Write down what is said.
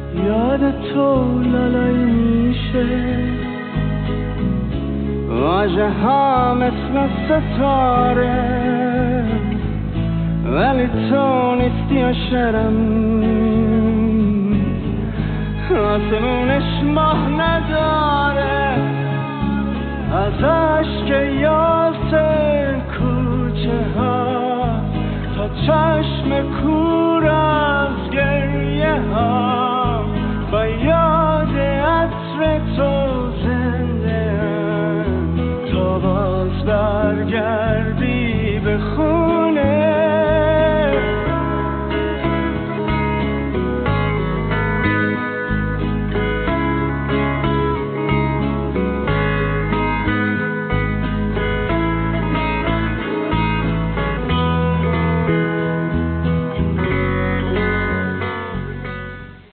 یاد تو لالایی میشه، واژه ها مثل ستاره، ولی تو نیستی و شرم آسمونش ماه نداره. از عشق یاس کوچه ها تا چشم کور از گریه ها،